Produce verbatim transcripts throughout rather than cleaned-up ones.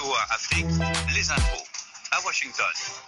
V O A Afrique, les infos à Washington.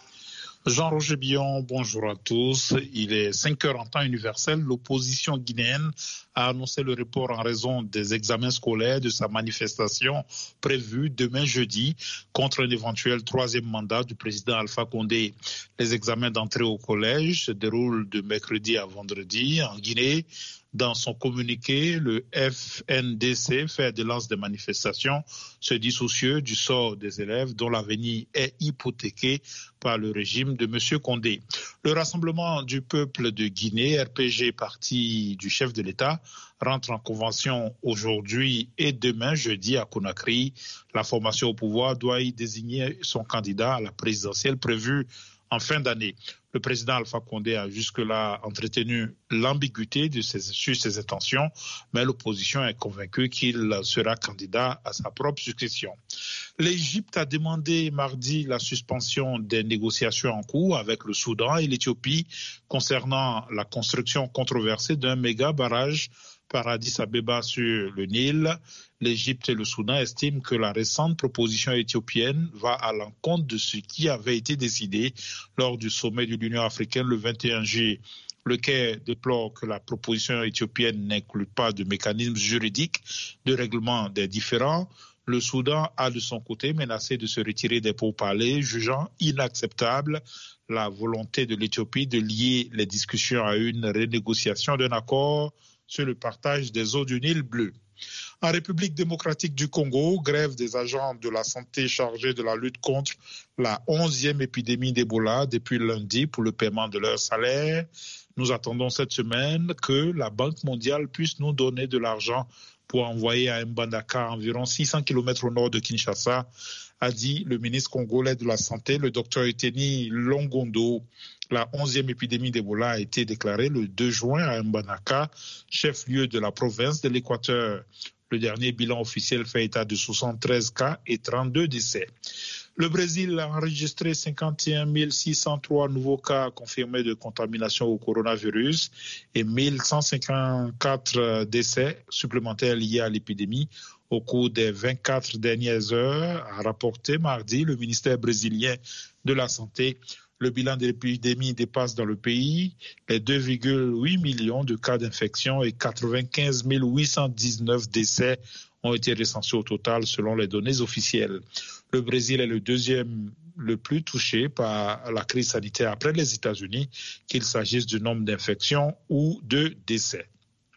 Jean-Roger Billon, bonjour à tous. Il est cinq heures en temps universel. L'opposition guinéenne a annoncé le report en raison des examens scolaires de sa manifestation prévue demain jeudi contre un éventuel troisième mandat du président Alpha Condé. Les examens d'entrée au collège se déroulent de mercredi à vendredi en Guinée. Dans son communiqué, le F N D C, fait de lance des manifestations, se dit soucieux du sort des élèves dont l'avenir est hypothéqué par le régime de M. Condé. Le Rassemblement du peuple de Guinée, R P G, parti du chef de l'État, rentre en convention aujourd'hui et demain, jeudi, à Conakry. La formation au pouvoir doit y désigner son candidat à la présidentielle prévue en fin d'année. Le président Alpha Condé a jusque-là entretenu l'ambiguïté de ses, sur ses intentions, mais l'opposition est convaincue qu'il sera candidat à sa propre succession. L'Égypte a demandé mardi la suspension des négociations en cours avec le Soudan et l'Éthiopie concernant la construction controversée d'un méga barrage par Addis Abeba sur le Nil. L'Égypte et le Soudan estiment que la récente proposition éthiopienne va à l'encontre de ce qui avait été décidé lors du sommet de l'Union africaine le vingt et un juillet. Le Caire déplore que la proposition éthiopienne n'inclut pas de mécanisme juridique de règlement des différends. Le Soudan a de son côté menacé de se retirer des pourparlers, jugeant inacceptable la volonté de l'Éthiopie de lier les discussions à une renégociation d'un accord sur le partage des eaux du Nil bleu. En République démocratique du Congo, grève des agents de la santé chargés de la lutte contre la onzième épidémie d'Ebola depuis lundi pour le paiement de leur salaire. Nous attendons cette semaine que la Banque mondiale puisse nous donner de l'argent pour envoyer à Mbandaka, environ six cents kilomètres au nord de Kinshasa, a dit le ministre congolais de la Santé, le docteur Eteni Longondo. La onzième épidémie d'Ebola a été déclarée le deux juin à Mbandaka, chef-lieu de la province de l'Équateur. Le dernier bilan officiel fait état de soixante-treize cas et trente-deux décès. Le Brésil a enregistré cinquante et un mille six cent trois nouveaux cas confirmés de contamination au coronavirus et mille cent cinquante-quatre décès supplémentaires liés à l'épidémie au cours des vingt-quatre dernières heures, a rapporté mardi le ministère brésilien de la Santé. Le bilan de l'épidémie dépasse dans le pays les deux virgule huit millions de cas d'infection et quatre-vingt-quinze mille huit cent dix-neuf décès ont été recensés au total selon les données officielles. Le Brésil est le deuxième le plus touché par la crise sanitaire après les États-Unis, qu'il s'agisse du nombre d'infections ou de décès.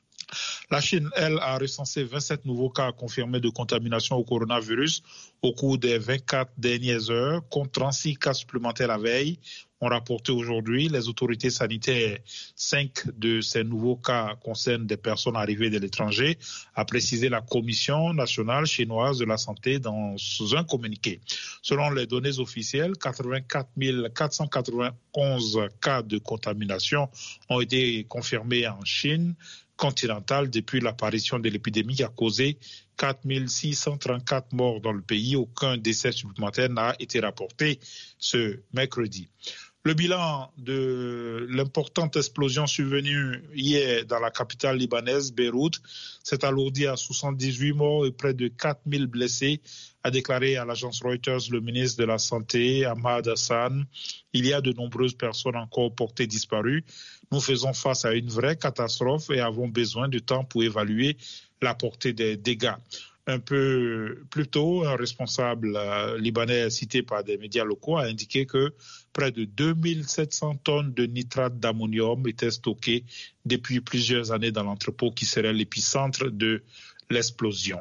La Chine, elle, a recensé vingt-sept nouveaux cas confirmés de contamination au coronavirus au cours des vingt-quatre dernières heures, contre trente-six cas supplémentaires la veille. On rapporté aujourd'hui, les autorités sanitaires, cinq de ces nouveaux cas concernent des personnes arrivées de l'étranger, a précisé la Commission nationale chinoise de la santé dans un communiqué. Selon les données officielles, quatre-vingt-quatre mille quatre cent quatre-vingt-onze cas de contamination ont été confirmés en Chine continentale depuis l'apparition de l'épidémie qui a causé quatre mille six cent trente-quatre morts dans le pays. Aucun décès supplémentaire n'a été rapporté ce mercredi. Le bilan de l'importante explosion survenue hier dans la capitale libanaise, Beyrouth, s'est alourdi à soixante-dix-huit morts et près de quatre mille blessés, a déclaré à l'agence Reuters le ministre de la Santé, Ahmad Hassan. Il y a de nombreuses personnes encore portées disparues. Nous faisons face à une vraie catastrophe et avons besoin de temps pour évaluer la portée des dégâts. Un peu plus tôt, un responsable euh, libanais cité par des médias locaux a indiqué que près de deux mille sept cents tonnes de nitrate d'ammonium étaient stockées depuis plusieurs années dans l'entrepôt qui serait l'épicentre de l'explosion.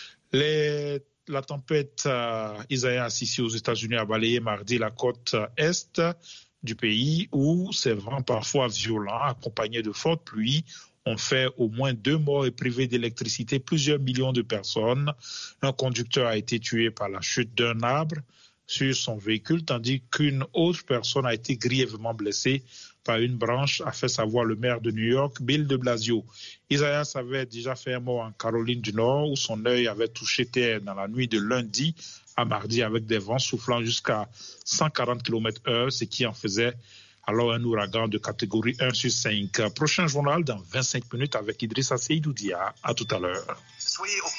Les La tempête euh, Isaias ici aux États-Unis a balayé mardi la côte est du pays où ces vents parfois violents accompagnés de fortes pluies ont fait au moins deux morts et privé d'électricité plusieurs millions de personnes. Un conducteur a été tué par la chute d'un arbre sur son véhicule, tandis qu'une autre personne a été grièvement blessée par une branche, a fait savoir le maire de New York, Bill de Blasio. Isaias avait déjà fait un mort en Caroline du Nord, où son œil avait touché terre dans la nuit de lundi à mardi avec des vents soufflant jusqu'à cent quarante kilomètres heure, ce qui en faisait alors un ouragan de catégorie un sur cinq. Prochain journal dans vingt-cinq minutes avec Idrissa Seydoudia. À tout à l'heure. Soyez au